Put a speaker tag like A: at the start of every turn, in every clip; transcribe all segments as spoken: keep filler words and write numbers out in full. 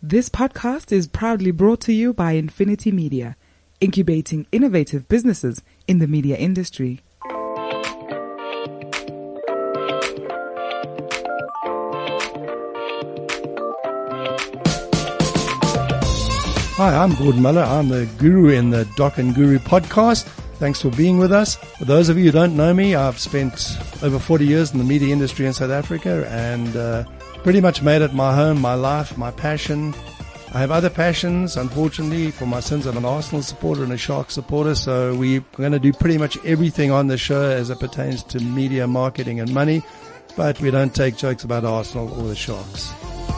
A: This podcast is proudly brought to you by Infinity Media, incubating innovative businesses in the media industry.
B: Hi, I'm Gordon Muller. I'm the guru in the Doc and Guru podcast. Thanks for being with us. For those of you who don't know me, I've spent over forty years in the media industry in South Africa and uh, pretty much made it my home, my life, my passion. I have other passions. Unfortunately, for my sins, I'm an Arsenal supporter and a Sharks supporter, so we're going to do pretty much everything on the show as it pertains to media, marketing and money, but we don't take jokes about Arsenal or the Sharks.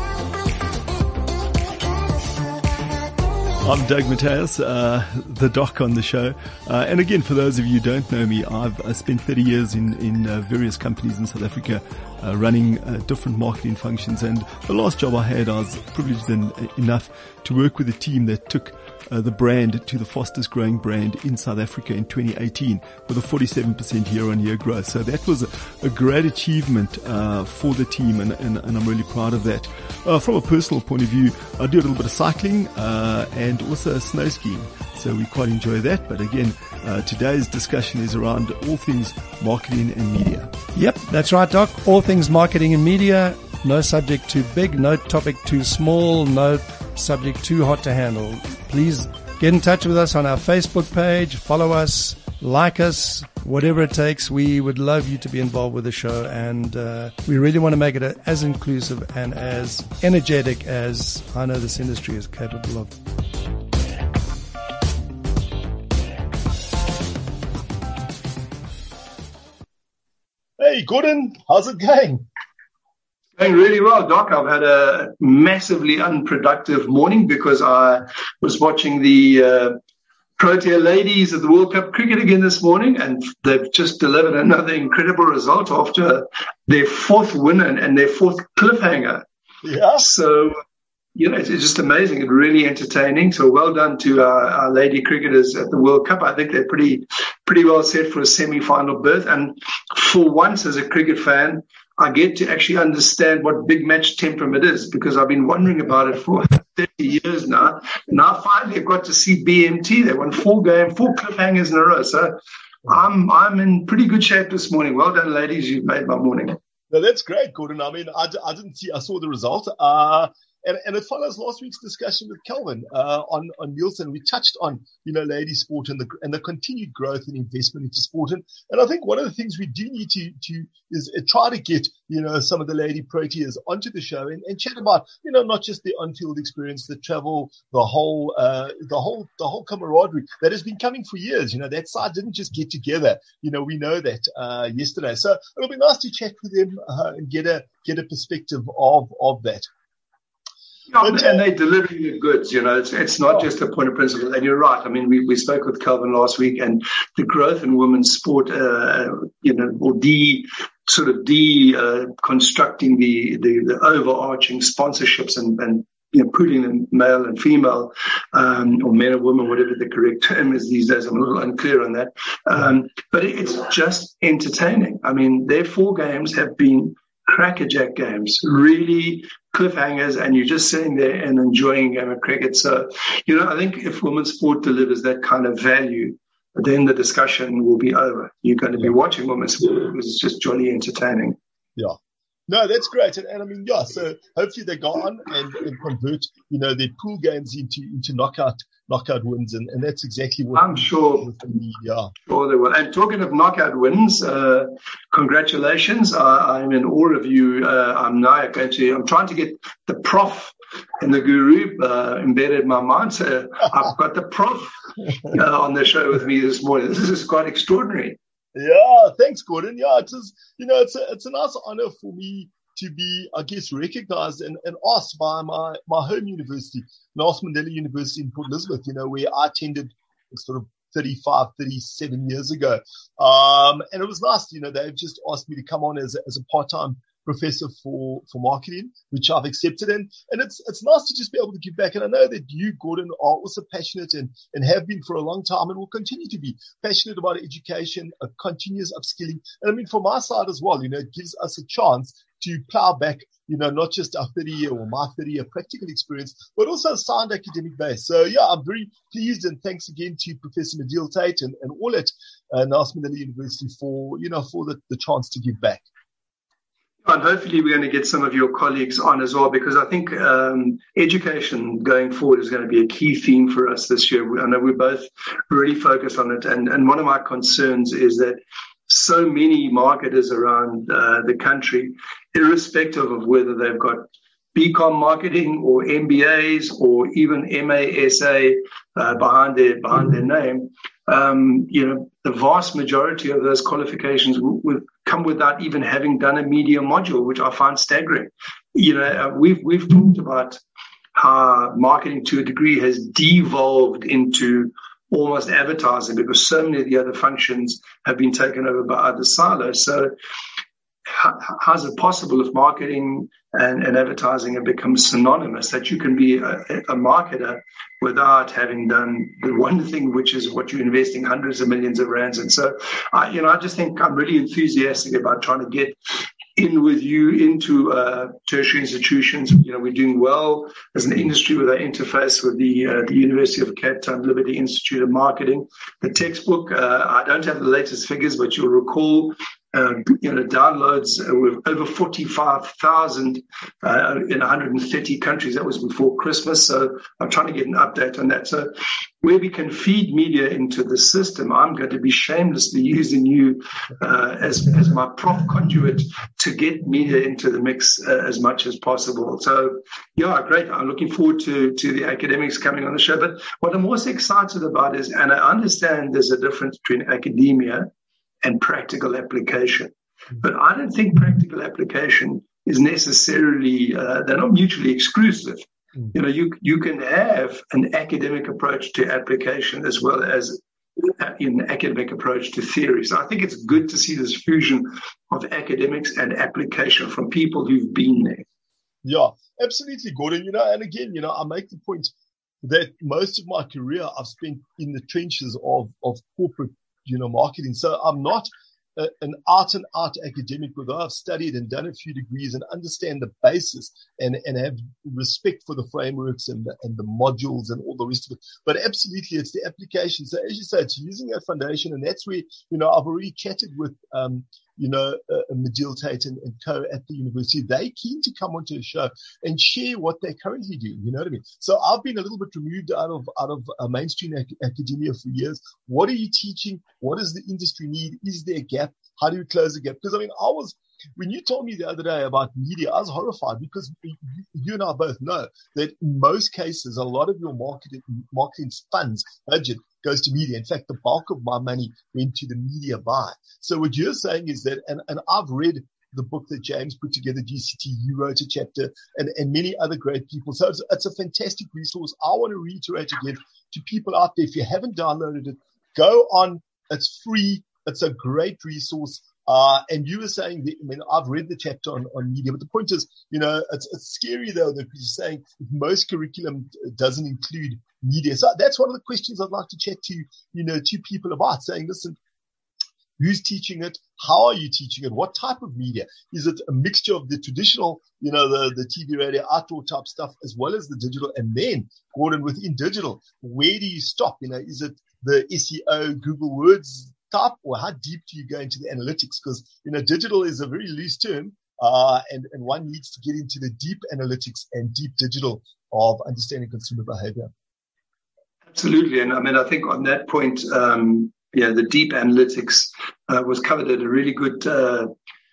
C: I'm Doug Mateus, uh, the doc on the show. Uh, and again, for those of you who don't know me, I've I spent thirty years in, in uh, various companies in South Africa, uh, running uh, different marketing functions. And the last job I had, I was privileged en- enough to work with a team that took uh, the brand to the fastest growing brand in South Africa in twenty eighteen with a forty-seven percent year on year growth. So that was a, a great achievement uh, for the team, and, and, and I'm really proud of that. Uh, from a personal point of view, I do a little bit of cycling uh, and also snow skiing, so we quite enjoy that. But again, uh, today's discussion is around all things marketing and media.
B: Yep, that's right, Doc. All things marketing and media. No subject too big, no topic too small, no subject too hot to handle. Please get in touch with us on our Facebook page, follow us, like us, whatever it takes. We would love you to be involved with the show, and uh, we really want to make it as inclusive and as energetic as I know this industry is capable of.
C: Hey, Gordon, how's it going?
D: Going really well, Doc. I've had a massively unproductive morning because I was watching the uh, Protea ladies at the World Cup cricket again this morning, and they've just delivered another incredible result after their fourth win and, and their fourth cliffhanger.
C: Yeah.
D: So, you know, it's just amazing and really entertaining. So well done to our, our lady cricketers at the World Cup. I think they're pretty, pretty well set for a semi-final berth. And for once, as a cricket fan, I get to actually understand what big match temperament is, because I've been wondering about it for thirty years now. Now finally I've got to see B M T. They won four games, four cliffhangers in a row. So I'm I'm in pretty good shape this morning. Well done, ladies. You've made my morning.
C: No, that's great, Gordon. I mean, I, I didn't see, I saw the result. Uh, And, and it follows last week's discussion with Kelvin uh, on on Nielsen. We touched on, you know, lady sport and the and the continued growth and investment into sport. And, and I think one of the things we do need to to is uh, try to get, you know, some of the lady proteas onto the show and, and chat about, you know, not just the on-field experience, the travel, the whole uh, the whole the whole camaraderie that has been coming for years. You know, that side didn't just get together. You know, we know that uh, yesterday. So it'll be nice to chat with them uh, and get a get a perspective of of that.
D: Yeah, and they're delivering the goods, you know, it's it's not just a point of principle. And you're right. I mean, we, we spoke with Calvin last week, and the growth in women's sport, uh, you know, or de sort of de uh, constructing the, the, the overarching sponsorships and, and you know, putting them male and female, um, or men and women, whatever the correct term is these days. I'm a little unclear on that. Um, but it's just entertaining. I mean, their four games have been crackerjack games, really cliffhangers, and you're just sitting there and enjoying a game of cricket. So, you know, I think if women's sport delivers that kind of value, then the discussion will be over. You're going to be watching women's sport because it's just jolly entertaining.
C: Yeah. No, that's great. And, and I mean, yeah, so hopefully they go on and, and convert, you know, their pool games into, into knockout knockout wins. And, and that's exactly what
D: I'm sure.
C: Yeah.
D: Sure they will. And talking of knockout wins, uh, congratulations. I, I'm in awe of you. Uh, I'm now going to, I'm trying to get the prof and the guru uh, embedded in my mind. So I've got the prof uh, on the show with me this morning. This is quite extraordinary.
C: Yeah, thanks, Gordon. Yeah, it is, you know, it's a, it's a nice honor for me to be, I guess, recognized and, and asked by my, my home university, Nelson Mandela University in Port Elizabeth, you know, where I attended sort of thirty-five, thirty-seven years ago. Um, and it was nice, you know, they've just asked me to come on as a, as a part-time
E: professor for, for marketing, which I've accepted. And, and it's, it's nice to just be able to give back. And I know that you, Gordon, are also passionate and, and have been for a long time and will continue to be passionate about education, a continuous upskilling. And I mean, from my side as well, you know, it gives us a chance to plow back, you know, not just our thirty year or my thirty year practical experience, but also a sound academic base. So yeah, I'm very pleased, and thanks again to Professor Medill Tate and, and all at uh, Nelson Mandela University for, you know, for the, the chance to give back.
D: And hopefully we're going to get some of your colleagues on as well, because I think um, education going forward is going to be a key theme for us this year. I know we're both really focused on it. And, and one of my concerns is that so many marketers around uh, the country, irrespective of whether they've got B Com marketing or M B As or even M A S A uh, behind their behind their name, um, you know, the vast majority of those qualifications will, will come without even having done a media module, which I find staggering. You know, uh, we've we've talked about how marketing to a degree has devolved into almost advertising because so many of the other functions have been taken over by other silos. So how, how's it possible if marketing and, and advertising have become synonymous, that you can be a, a marketer without having done the one thing, which is what you're investing hundreds of millions of rands in? So, I, you know, I just think I'm really enthusiastic about trying to get in with you into uh, tertiary institutions. You know, we're doing well as an industry with our interface with the uh, the University of Cape Town Liberty Institute of Marketing. The textbook, uh, I don't have the latest figures, but you'll recall, uh, you know, downloads uh, with over forty-five thousand uh, in one hundred thirty countries. That was before Christmas. So I'm trying to get an update on that. So where we can feed media into the system, I'm going to be shamelessly using you uh, as, as my prop conduit to get media into the mix uh, as much as possible. So, yeah, great. I'm looking forward to, to the academics coming on the show. But what I'm also excited about is, and I understand there's a difference between academia and practical application, but I don't think practical application is necessarily, uh, they're not mutually exclusive. You know, you you can have an academic approach to application as well as an academic approach to theory. So I think it's good to see this fusion of academics and application from people who've been there.
E: Yeah, absolutely, Gordon. You know, and again, you know, I make the point that most of my career I've spent in the trenches of of corporate, you know, marketing. So I'm not A, an out and out academic, although I've studied and done a few degrees and understand the basis and, and have respect for the frameworks and the, and the modules and all the rest of it. But absolutely, it's the application. So as you say, it's using that foundation. And that's where, you know, I've already chatted with, um, you know, uh, Medill Tate and, and co at the university. They're keen to come onto the show and share what they're currently doing. You know what I mean? So I've been a little bit removed out of, out of uh, mainstream ac- academia for years. What are you teaching? What does the industry need? Is there a gap? How do you close the gap? Because I mean, I was, when you told me the other day about media, I was horrified because you and I both know that in most cases, a lot of your marketing, marketing funds budget goes to media. In fact, the bulk of my money went to the media buy. So what you're saying is that, and, and I've read the book that James put together, G C T, you wrote a chapter, and, and many other great people. So it's, it's a fantastic resource. I want to reiterate again to people out there, if you haven't downloaded it, go on. It's free. It's a great resource. Uh, and you were saying, that, I mean, I've read the chapter on, on media, but the point is, you know, it's, it's scary though, that you're saying most curriculum doesn't include media. So that's one of the questions I'd like to chat to, you know, to people about, saying, listen, who's teaching it? How are you teaching it? What type of media? Is it a mixture of the traditional, you know, the, the T V, radio, outdoor type stuff, as well as the digital? And then, Gordon, within digital, where do you stop? You know, is it the S E O, Google Words type, or how deep do you go into the analytics? Because, you know, digital is a very loose term, uh, and, and one needs to get into the deep analytics and deep digital of understanding consumer behavior.
D: Absolutely. And I mean, I think on that point, um, yeah, the deep analytics uh, was covered at a really good uh,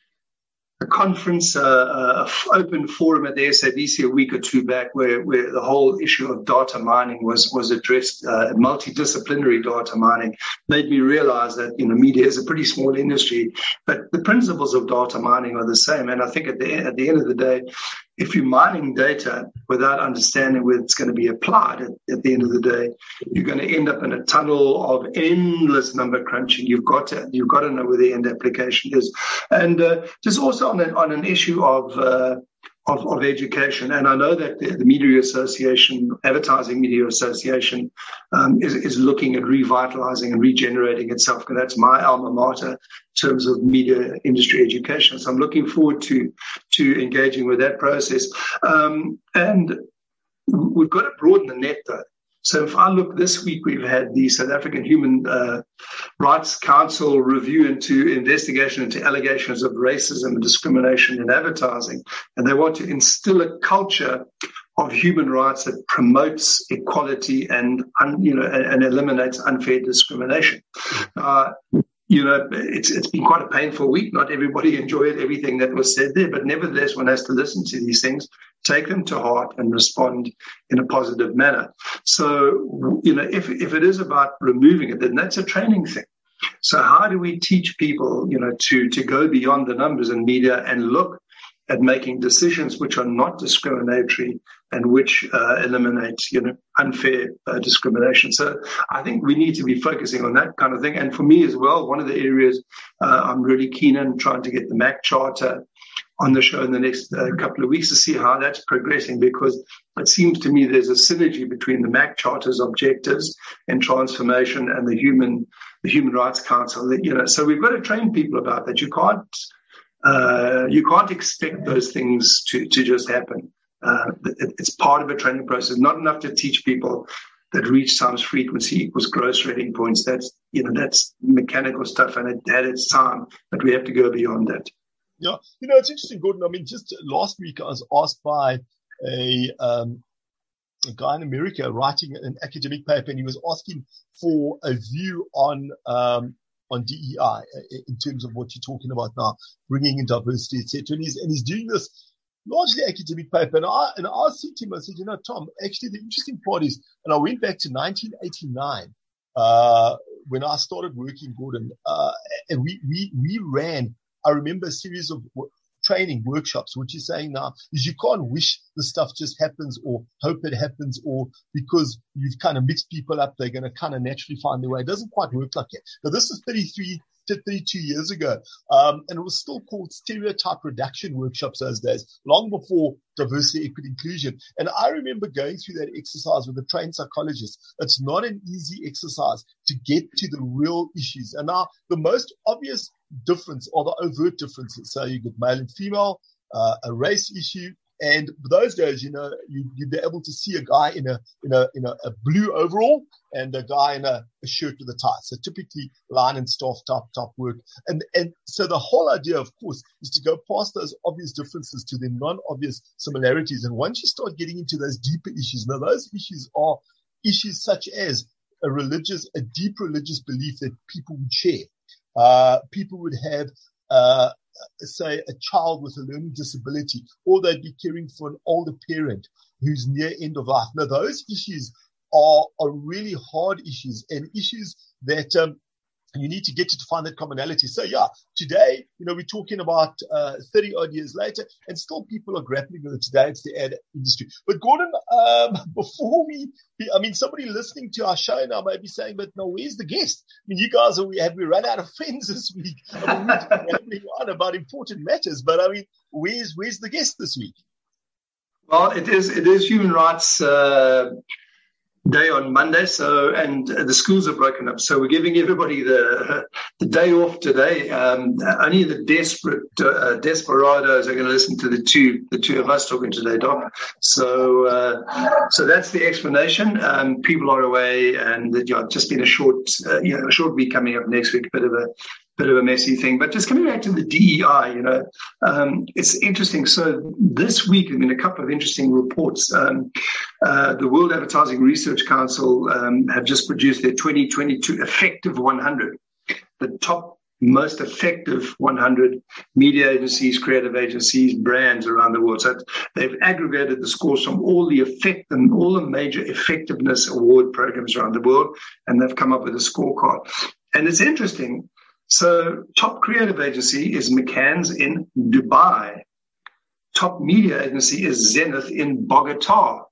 D: a conference, uh, a f- open forum at the S A B C a week or two back, where, where the whole issue of data mining was was addressed. Uh, multidisciplinary data mining made me realize that, you know, media is a pretty small industry, but the principles of data mining are the same. And I think at the at the end of the day, if you're mining data without understanding where it's going to be applied at, at the end of the day, you're going to end up in a tunnel of endless number crunching. You've got to, you've got to know where the end application is. And uh, just also on, a, on an issue of, uh, of of education, and I know that the, the Media Association, Advertising Media Association, um, is, is looking at revitalizing and regenerating itself, because that's my alma mater in terms of media industry education. So I'm looking forward to to engaging with that process. Um, and we've got to broaden the net, though. So if I look this week, we've had the South African Human uh, Rights Council review into investigation into allegations of racism and discrimination in advertising. And they want to instill a culture of human rights that promotes equality and, un, you know, and, and eliminates unfair discrimination. Uh, You know, it's it's been quite a painful week. Not everybody enjoyed everything that was said there, but nevertheless, one has to listen to these things, take them to heart, and respond in a positive manner. So, you know, if if it is about removing it, then that's a training thing. So how do we teach people, you know, to to go beyond the numbers in media and look at making decisions which are not discriminatory and which uh, eliminate, you know, unfair uh, discrimination. So I think we need to be focusing on that kind of thing. And for me as well, one of the areas uh, I'm really keen on trying to get the M A C Charter on the show in the next uh, couple of weeks to see how that's progressing, because it seems to me there's a synergy between the M A C Charter's objectives and transformation and the human the Human Rights Council. That, you know, so we've got to train people about that. You can't Uh, you can't expect those things to, to just happen. Uh, it, it's part of a training process. Not enough to teach people that reach times frequency equals gross rating points. That's, you know, that's mechanical stuff, and it had its time, but we have to go beyond that.
E: Yeah. You know, it's interesting, Gordon. I mean, just last week I was asked by a, um, a guy in America writing an academic paper, and he was asking for a view on, um, on D E I in terms of what you're talking about now, bringing in diversity, et cetera. And he's, and he's doing this largely academic paper. And I, and I said to him, I said, you know, Tom, actually the interesting part is, and I went back to nineteen eighty-nine, uh, when I started working, Gordon, uh, and we, we, we ran, I remember a series of training workshops. What you're saying now is you can't wish the stuff just happens or hope it happens, or because you've kind of mixed people up, they're going to kind of naturally find their way. It doesn't quite work like that. Now, this is thirty-three to thirty-two years ago. Um, and it was still called stereotype reduction workshops those days, long before diversity, equity, inclusion. And I remember going through that exercise with a trained psychologist. It's not an easy exercise to get to the real issues. And now the most obvious difference or the overt differences. So you get male and female, uh, a race issue. And those days, you know, you, you'd be able to see a guy in a, in a, in a, a blue overall and a guy in a, a shirt with a tie. So typically line and staff type, type work. And, and so the whole idea, of course, is to go past those obvious differences to the non-obvious similarities. And once you start getting into those deeper issues, now those issues are issues such as a religious, a deep religious belief that people would share. Uh, people would have, uh, say a child with a learning disability, or they'd be caring for an older parent who's near end of life. Now, those issues are, are really hard issues and issues that, um, you need to get to, to find that commonality. So yeah, today, you know, we're talking about, uh, thirty odd years later, and still people are grappling with it today. It's the ad industry. But Gordon, um, before we, I mean, somebody listening to our show now may be saying, but no, where's the guest? I mean, you guys are, have we run out of friends this week? I mean, we're rambling on about important matters, but I mean, where's, where's the guest this week?
D: Well, it is, it is Human Rights, uh, Day on Monday, so and the schools are broken up, so we're giving everybody the the day off today. Um, only the desperate uh, desperados are going to listen to the two the two of us talking today, Doc. So uh, so that's the explanation. Um, people are away, and you know, just been a short uh, you know a short week coming up next week. Bit of a bit of a messy thing, but just coming back to the D E I, you know, um, it's interesting. So this week, I mean, a couple of interesting reports. Um, uh, the World Advertising Research Council um, have just produced their twenty twenty-two Effective one hundred, the top most effective one hundred media agencies, creative agencies, brands around the world. So they've aggregated the scores from all the effect and all the major effectiveness award programs around the world, and they've come up with a scorecard. And it's interesting. So top creative agency is McCann's in Dubai. top media agency is Zenith in Bogota.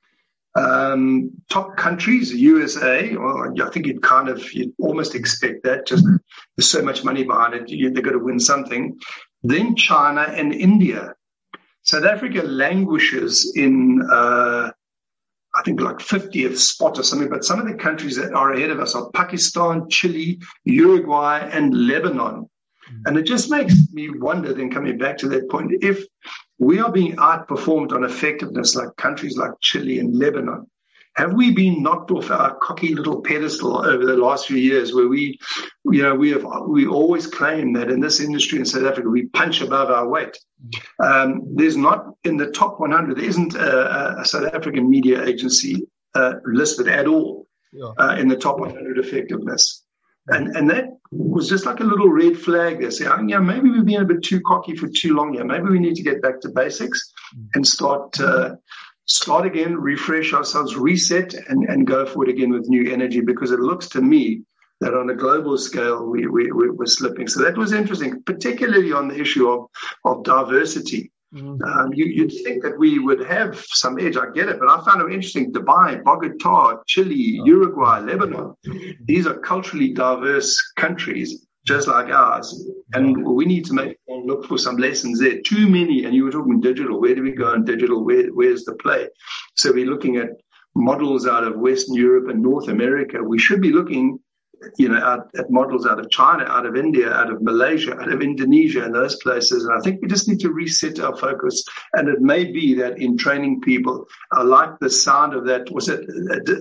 D: Um, top countries, U S A, well, I think you'd kind of, you'd almost expect that, just there's so much money behind it, you, they've got to win something. Then China and India. South Africa languishes in, uh, I think like fiftieth spot or something, but some of the countries that are ahead of us are Pakistan, Chile, Uruguay, and Lebanon. And it just makes me wonder, then coming back to that point, if we are being outperformed on effectiveness like countries like Chile and Lebanon, have we been knocked off our cocky little pedestal over the last few years where we, you know, we have, we always claim that in this industry in South Africa, we punch above our weight. Um, there's not in the top one hundred, there isn't a, a South African media agency uh, listed at all yeah. uh, in the top one hundred effectiveness. And and that was just like a little red flag there, saying, yeah, maybe we've been a bit too cocky for too long here. Maybe we need to get back to basics and start uh, start again, refresh ourselves, reset, and, and go for it again with new energy, because it looks to me that on a global scale, we, we, we're slipping. So that was interesting, particularly on the issue of, of diversity. Mm-hmm. Um, you, you'd think that we would have some edge. I get it, but I found it interesting. Dubai, Bogota, Chile, oh. Uruguay, Lebanon. These are culturally diverse countries, just like ours. And we need to make look for some lessons there. Too many, and you were talking digital. Where do we go in digital? Where, where's the play? So we're looking at models out of Western Europe and North America. We should be looking you know, out, at models out of China, out of India, out of Malaysia, out of Indonesia, and those places. And I think we just need to reset our focus. And it may be that in training people, I like the sound of that. Was it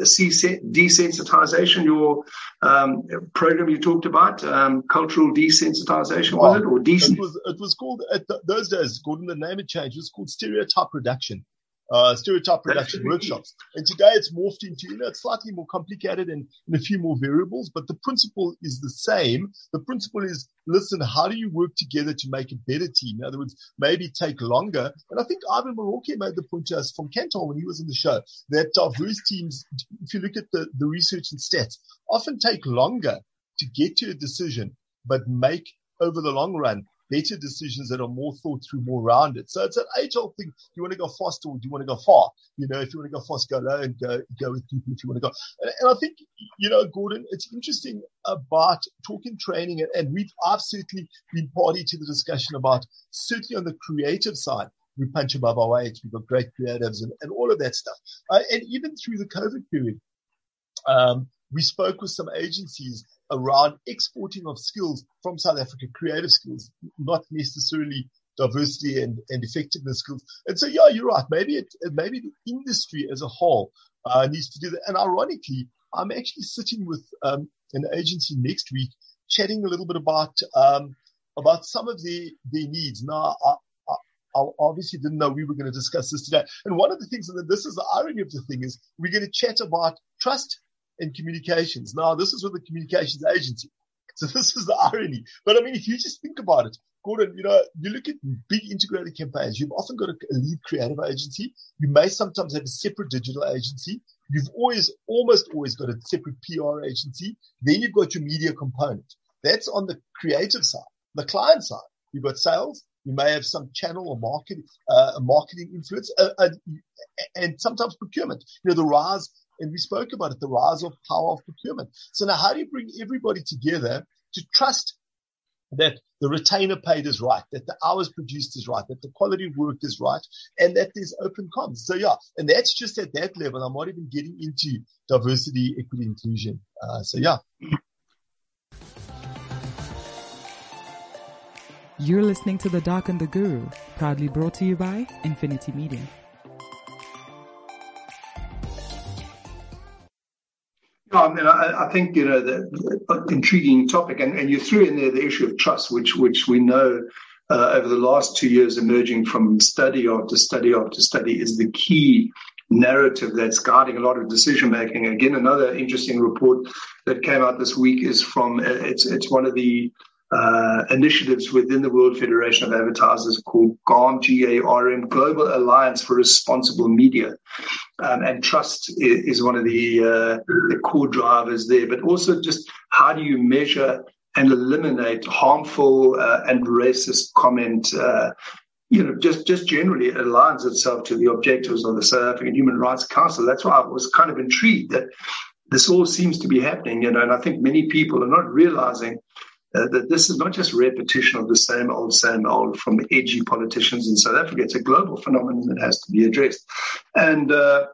D: desensitization, your um, program you talked about? Um, cultural desensitization, was well, it? Or decent?
E: It was, it was called, at the, those days, Gordon, the name had changed. It was called stereotype reduction. Uh, stereotype reduction workshops. And today it's morphed into, you know, it's slightly more complicated and, and a few more variables, but the principle is the same. The principle is, listen, how do you work together to make a better team? In other words, maybe take longer. And I think Ivan Maroke made the point to us from Kantar when he was in the show that diverse teams, if you look at the, the research and stats, often take longer to get to a decision, but make over the long run better decisions that are more thought through, more rounded. So it's an age-old thing. Do you want to go fast or do you want to go far? You know, if you want to go fast, go low and go, go with people if you want to go. And, and I think, you know, Gordon, it's interesting about talking training, and, and we've, I've certainly been party to the discussion about, certainly on the creative side, we punch above our weight. We've got great creatives and, and all of that stuff. Uh, and even through the COVID period, um, we spoke with some agencies around exporting of skills from South Africa, creative skills, not necessarily diversity and, and effectiveness skills. And so, yeah, you're right. Maybe it, maybe the industry as a whole uh, needs to do that. And ironically, I'm actually sitting with um, an agency next week, chatting a little bit about um, about some of their their needs. Now, I, I, I obviously didn't know we were going to discuss this today. And one of the things, and this is the irony of the thing, is we're going to chat about trust and communications. Now, this is with the communications agency. So this is the irony. But I mean, if you just think about it, Gordon, you know, you look at big integrated campaigns, you've often got a, a lead creative agency. You may sometimes have a separate digital agency. You've always, almost always got a separate P R agency. Then you've got your media component. That's on the creative side. The client side, you've got sales. You may have some channel or market, uh, marketing influence, uh, uh, and sometimes procurement. You know, the rise, and we spoke about it, the rise of power of procurement. So now how do you bring everybody together to trust that the retainer paid is right, that the hours produced is right, that the quality of work is right, and that there's open comms? So yeah, and that's just at that level. I'm not even getting into diversity, equity, inclusion. Uh, so yeah.
A: You're listening to The Doc and the Guru, proudly brought to you by Infinity Media.
D: I mean, I, I think, you know, the, the intriguing topic, and, and you threw in there the issue of trust, which which we know uh, over the last two years emerging from study after study after study is the key narrative that's guiding a lot of decision making. Again, another interesting report that came out this week is from, uh, it's it's one of the uh, initiatives within the World Federation of Advertisers called GARM, G A R M, Global Alliance for Responsible Media. Um, and trust is, is one of the, uh, the core drivers there, but also just how do you measure and eliminate harmful uh, and racist comment, uh, you know, just, just generally it aligns itself to the objectives of the South African Human Rights Council. That's why I was kind of intrigued that this all seems to be happening, you know, and I think many people are not realizing uh, that this is not just repetition of the same old, same old from edgy politicians in South Africa. It's a global phenomenon that has to be addressed. And uh,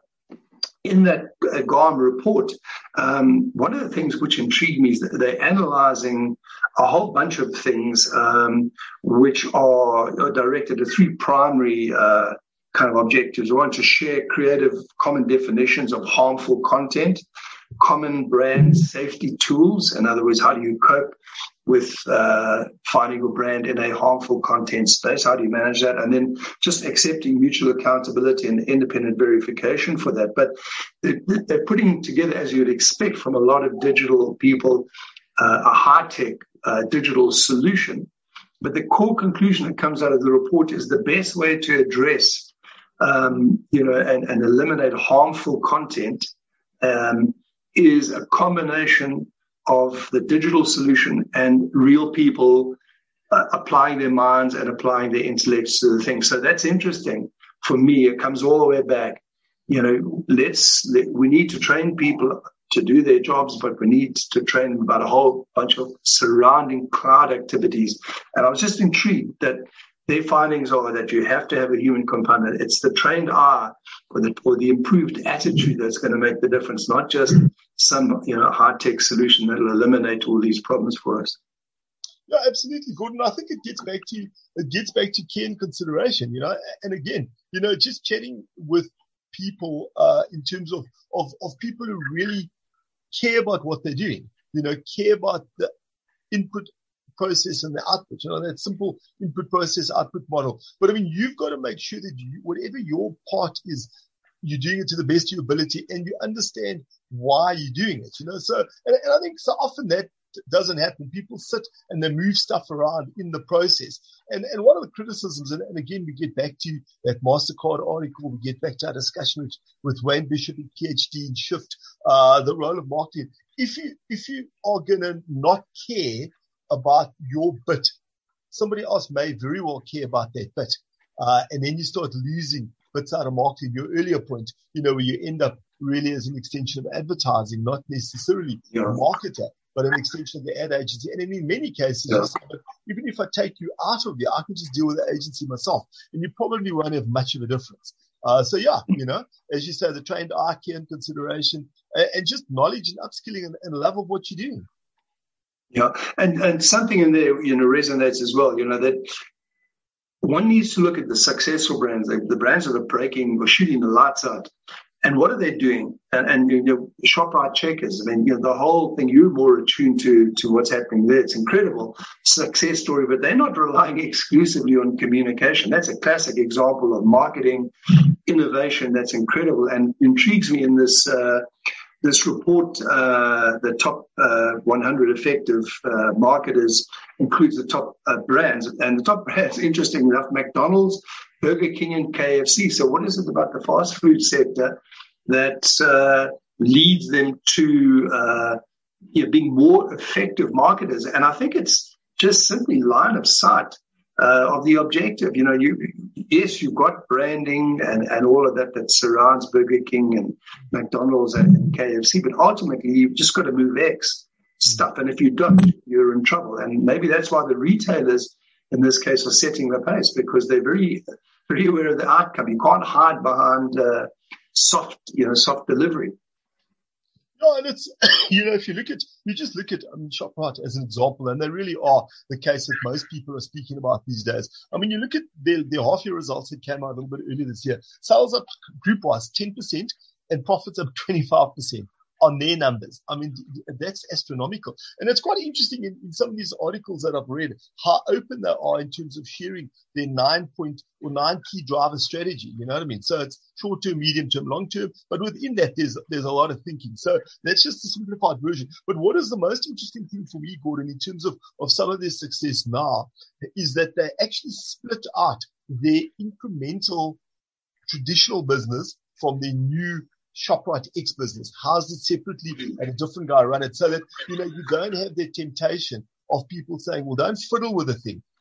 D: in that uh, G A R M report, um, one of the things which intrigued me is that they're analyzing a whole bunch of things um, which are, are directed at three primary uh, kind of objectives. One, to share creative common definitions of harmful content, common brand safety tools. In other words, how do you cope with uh, finding your brand in a harmful content space? How do you manage that? And then just accepting mutual accountability and independent verification for that. But they're putting together, as you'd expect from a lot of digital people, uh, a high-tech uh, digital solution. But the core conclusion that comes out of the report is the best way to address, um, you know, and, and eliminate harmful content um, is a combination of the digital solution and real people uh, applying their minds and applying their intellects to the thing. So that's interesting for me. It comes all the way back. You know, let's, let, we need to train people to do their jobs, but we need to train them about a whole bunch of surrounding cloud activities. And I was just intrigued that their findings are that you have to have a human component. It's the trained eye or the, or the improved attitude that's going to make the difference, not just some, you know, high-tech solution that will eliminate all these problems for us.
E: Yeah, absolutely, Gordon. I think it gets back to it gets back to care and consideration, you know. And again, you know, just chatting with people uh, in terms of, of of people who really care about what they're doing, you know, care about the input process and the output, you know, that simple input process output model. But I mean, you've got to make sure that you, whatever your part is, you're doing it to the best of your ability and you understand why you're doing it, you know. So, and, and I think so often that doesn't happen. People sit and they move stuff around in the process. And, and one of the criticisms, and, and again, we get back to that MasterCard article, we get back to our discussion with, with Wayne Bishop and PhD in Shift, uh, the role of marketing. If you, if you are going to not care about your bit, somebody else may very well care about that bit. Uh, and then you start losing bits out of marketing. Your earlier point, you know, where you end up really as an extension of advertising, not necessarily yeah. a marketer, but an extension of the ad agency. And in many cases, yeah. say, even if I take you out of there, I can just deal with the agency myself, and you probably won't have much of a difference. Uh, so yeah, you know, as you say, the trained eye, care and consideration, and, and just knowledge and upskilling and, and love of what you're doing.
D: Yeah, and, and something in there, you know, resonates as well, you know, that one needs to look at the successful brands, like the brands that are breaking or shooting the lights out. And what are they doing? And, and you know, ShopRite Checkers, I mean, you know, the whole thing, you're more attuned to, to what's happening there. It's incredible success story, but they're not relying exclusively on communication. That's a classic example of marketing innovation that's incredible and intrigues me in this, uh, This report, uh, the top uh, one hundred effective uh, marketers, includes the top uh, brands. And the top brands, interestingly enough, McDonald's, Burger King, and K F C. So what is it about the fast food sector that uh, leads them to uh, you know, being more effective marketers? And I think it's just simply line of sight uh, of the objective. You know, you yes, you've got branding and, and all of that that surrounds Burger King and McDonald's and, and K F C, but ultimately you've just got to move X stuff. And if you don't, you're in trouble. And maybe that's why the retailers in this case are setting the pace, because they're very, very aware of the outcome. You can't hide behind uh, soft, you know, soft delivery.
E: No, and it's, you know, if you look at, you just look at, I mean, ShopRite as an example, and they really are the case that most people are speaking about these days. I mean, you look at their, their half year results that came out a little bit earlier this year. Sales up group wise ten percent and profits up twenty-five percent on their numbers. I mean, that's astronomical. And it's quite interesting in, in some of these articles that I've read, how open they are in terms of sharing their nine point or nine key driver strategy. You know what I mean? So it's short term, medium term, long term, but within that, there's, there's a lot of thinking. So that's just a simplified version. But what is the most interesting thing for me, Gordon, in terms of, of some of their success now is that they actually split out their incremental traditional business from their new ShopRite X business, housed it separately and a different guy run it, so that, you know, you don't have the temptation of people saying, well, don't fiddle with the thing.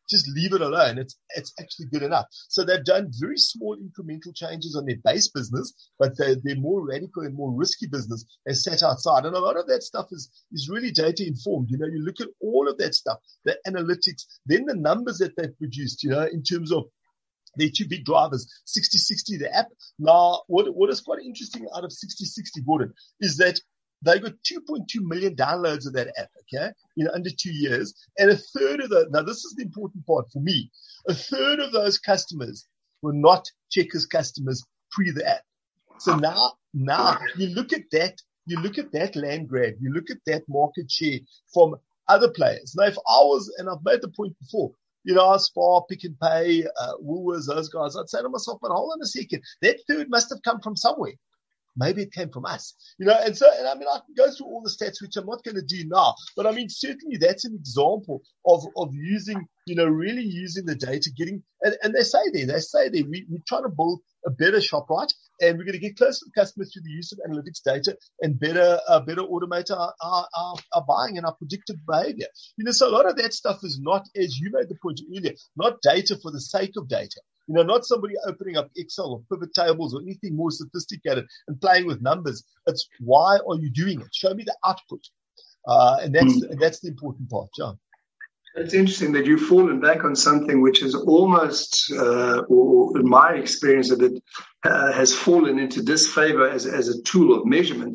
E: just leave it alone. It's, it's actually good enough. So they've done very small incremental changes on their base business, but they're, they're more radical and more risky business. They sat outside. And a lot of that stuff is, is really data informed. You know, you look at all of that stuff, the analytics, then the numbers that they've produced, you know, in terms of their two big drivers, sixty sixty, the app. Now, what, what is quite interesting out of sixty sixty, Gordon, is that they got two point two million downloads of that app, okay, in under two years. And a third of the, now this is the important part for me, a third of those customers were not Checkers customers pre the app. So now, now you look at that, you look at that land grab, you look at that market share from other players. Now, if I was, and I've made the point before, you know, Spar, Pick and Pay, uh, Woolworths, those guys, I'd say to myself, but hold on a second, that third must have come from somewhere. Maybe it came from us, you know, and so, and I mean, I can go through all the stats, which I'm not going to do now, but I mean, certainly that's an example of, of using, you know, really using the data, getting, and, and they say there, they say there, we, we're trying to build a better ShopRite, and we're going to get closer to the customers through the use of analytics data and better, uh, better automate our, our, our, our buying and our predictive behavior. You know, so a lot of that stuff is not, as you made the point earlier, not data for the sake of data. You know, not somebody opening up Excel or pivot tables or anything more sophisticated and playing with numbers. It's why are you doing it? Show me the output. Uh, and that's, mm. and that's the important part, John.
D: It's interesting that you've fallen back on something which is almost, uh, or in my experience of it, uh, has fallen into disfavor as, as a tool of measurement.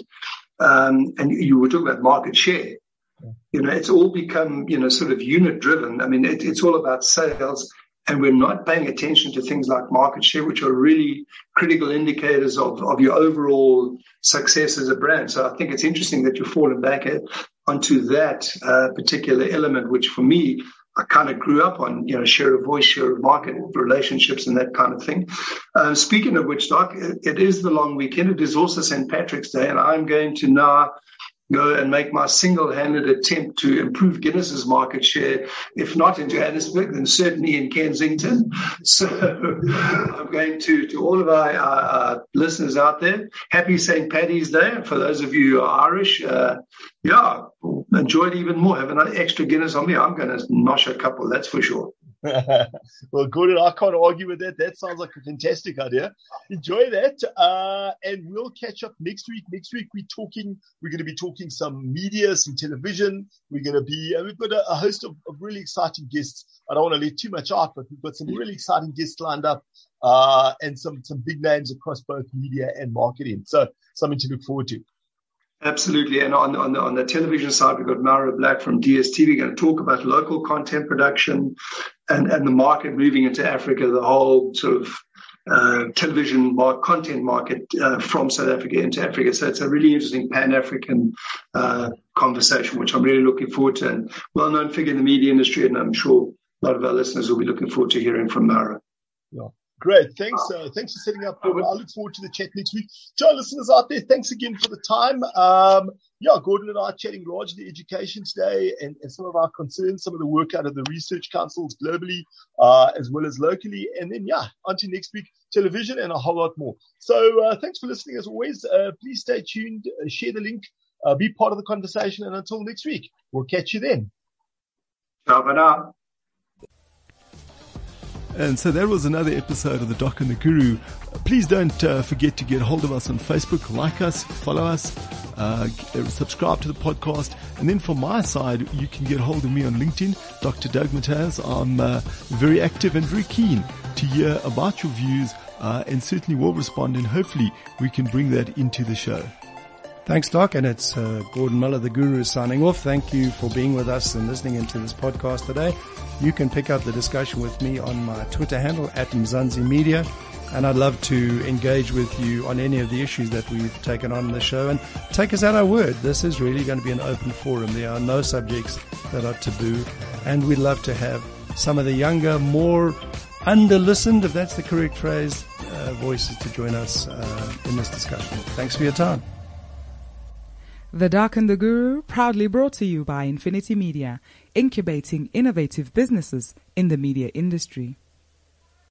D: Um, and you were talking about market share. You know, it's all become, you know, sort of unit driven. I mean, it, it's all about sales. And we're not paying attention to things like market share, which are really critical indicators of, of your overall success as a brand. So I think it's interesting that you've fallen back at, onto that uh, particular element, which for me, I kind of grew up on, you know, share of voice, share of market, relationships and that kind of thing. Uh, speaking of which, Doc, it, it is the long weekend. It is also Saint Patrick's Day, and I'm going to now go and make my single-handed attempt to improve Guinness's market share, if not in Johannesburg, then certainly in Kensington. So I'm going to, to all of our, our, our listeners out there, happy Saint Paddy's Day. And for those of you who are Irish, uh, yeah, enjoy it even more. Have an extra Guinness on me. I'm going to nosh a couple, that's for sure.
E: Well, good. I can't argue with that. That sounds like a fantastic idea. Enjoy that. Uh, and we'll catch up next week. Next week, we're talking, we're going to be talking some media, some television. We're going to be, uh, we've got a, a host of, of really exciting guests. I don't want to let too much out, but we've got some really exciting guests lined up, uh, and some, some big names across both media and marketing. So something to look forward to.
D: Absolutely. And on, on, the, on the television side, we've got Mara Black from D S T V. We're going to talk about local content production and, and the market moving into Africa, the whole sort of uh, television mar- content market uh, from South Africa into Africa. So it's a really interesting Pan-African uh, conversation, which I'm really looking forward to. And well-known figure in the media industry, and I'm sure a lot of our listeners will be looking forward to hearing from Mara.
E: Yeah. Great. Thanks. Uh, thanks for setting up. I look forward to the chat next week. To our listeners out there, thanks again for the time. Um, yeah, Gordon and I are chatting largely education today and, and some of our concerns, some of the work out of the research councils globally, uh, as well as locally. And then, yeah, until next week, television and a whole lot more. So uh, thanks for listening as always. Uh, please stay tuned, uh, share the link, uh, be part of the conversation. And until next week, we'll catch you then.
D: Ciao for now.
C: And so that was another episode of The Doc and the Guru. Please don't uh, forget to get hold of us on Facebook, like us, follow us, uh, subscribe to the podcast. And then from my side, you can get hold of me on LinkedIn, Doctor Doug Mataz. I'm uh, very active and very keen to hear about your views, uh, and certainly will respond, and hopefully we can bring that into the show.
B: Thanks, Doc, and it's uh, Gordon Miller, the Guru, signing off. Thank you for being with us and listening into this podcast today. You can pick up the discussion with me on my Twitter handle, at Mzansi Media, and I'd love to engage with you on any of the issues that we've taken on in the show. And take us at our word. This is really going to be an open forum. There are no subjects that are taboo, and we'd love to have some of the younger, more under-listened, if that's the correct phrase, uh, voices to join us uh, in this discussion. Thanks for your time.
A: The Doc and the Guru, proudly brought to you by Infinity Media, incubating innovative businesses in the media industry.